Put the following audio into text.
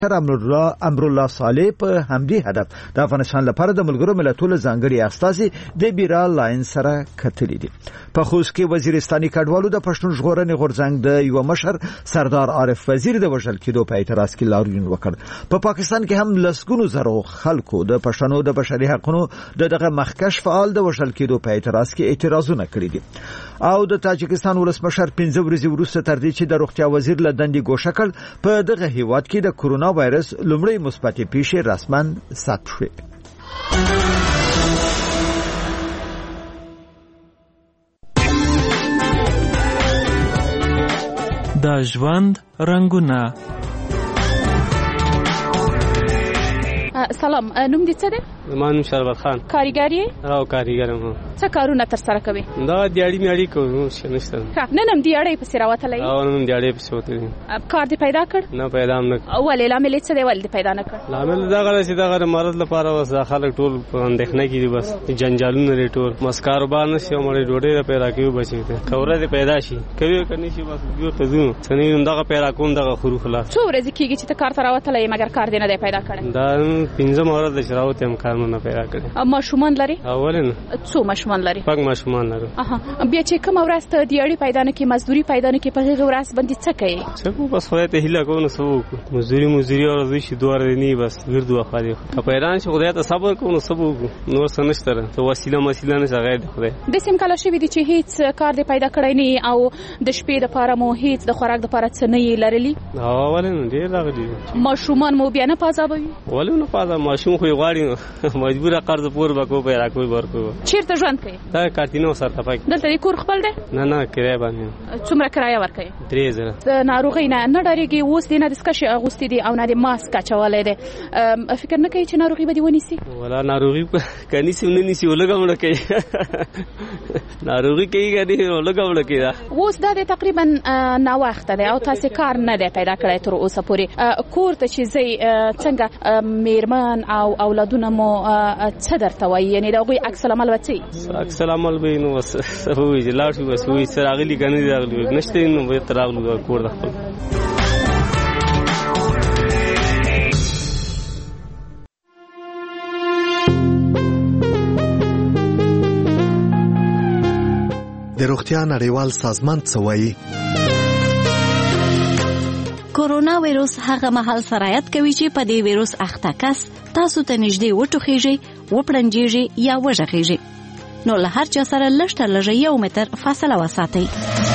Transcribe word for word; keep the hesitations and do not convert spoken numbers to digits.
امرالله امرالله صالح په همدې هدف د افغانستان لپاره د ملګرو ملتونو ځانګړي استازي د بیرا لاین سره کتلي دي. په خوست کې وزیرستاني کډوالو د پښتون ژغورنې غورځنګ د یو مشر سردار عارف وزیر د وژل کېدو په اعتراض کې لاریون وکړ. په پا پاکستان کې هم لسګونو زرو خلکو د پښتنو د بشري حقوقو د دغه مخکش فعال د وژل کېدو په اعتراض کې اعتراضونه کړي دي. او د تاجکستان ولسمشر پنځه ورځې وروسته تر دې چې د روغتیا وزیر له دندې ګوښه کړ، په دغه هیواد کې د کورونا وایرس لومړی مثبتې پیښې رسما ثبت شوې. د ژوند رنګونه. سلام، نوم دې څه دی؟ زما نوم شربت خان. کاریګر یې؟ او کاریګرم. څه کارونه تر سره کوي؟ دا دیاړي میاړي کوم څه نشته. نن هم دیاړي په سیر وتلې؟ او نن دیاړي په سوتلې. کار دې پیدا کړ؟ نه پیدا هم نه. ولې لامل څه دی ولې پیدا نه کړ؟ لامل دا غره چې دا غره مرض لپاره وس خلک ټول په اندېښنه کې دي، بس جنجالونه لري ټول، مس کاروبار نشي او مړې ډوډۍ پیدا کوي بچي ته. کوره دې پیدا شي کوي کني شي بس یو تزو څنګه دغه پیدا کوم دغه خورو خلاص. څو ورځې کېږي چې ته کار تر وتلې مګر کار دې نه دی پیدا کړی؟ دا پنځه مورد د شراوت هم کار نه پیدا کړی. ماشومان لري؟ اولن څو ماشومان لري؟ پک ماشومان لري. اها، بیا چې کوم ورځ ته دیاړي پیدا نه کی مزدوري پیدا نه کی په هغه ورځ باندې څه کوي؟ څه کو بس خدای ته هیله کوو نو سو مزدوري مزدوري او زوی شي دوار نه بس ګردو اخالي که پیران شي خدای ته صبر کوو نو سبو نور سنشتره ته وسیله مسیله نه غیر خدای. د سیم کله شي دي چې هیڅ کار دی پیدا کړی نه او د شپې د پاره مو هیڅ د خوراک د پاره څه نه لرلی؟ ها ولنه ډیر راغلی. ماشومان مو بیا نه پازابوي؟ ولنه پازا ماشوم خو غواړي مجبوره قرض پور وکړو پیرا کوي ورکو. چیرته ژوند کوي؟ دا کارتینو سره تپک. دلته د کور خپل دی؟ نه نه کرای باندې. څومره کرایه ورکوي؟ درې زره. د ناروغۍ نه نه ډاریږي اوس دې نه د سکشي اغوستي دي او نه د ماسک اچولې دي، فکر نه کوي چې ناروغي به دې ونیسي؟ ولا ناروغي کني سم نه نیسي ولګم لکه ناروغي کوي غدي ولګم لکه. اوس دا د تقریبا نا وخت دی او تاسو کار نه دی پیدا کړی تر اوسه پورې. کور ته چې زی څنګه میرمن او اولادونه مو څه درته وایي؟ یعنی دا غوي عکس العمل وتی عکس العمل به نو وس وی جلاړ شو بس وی سراغلی کنه راغلی نشته نو به تراغلو کور د خپل. د روغتیا نړیوال سازمان څه وایي؟ کورونا وایروس هغه مهال سرایت کوي چې په دې وایروس اخته کس تاسو ته نږدې وټوخیږي، وپړنجیږي یا وژغیږي. نو له هر چا سره لږ تر لږه یو متر فاصله وساتئ.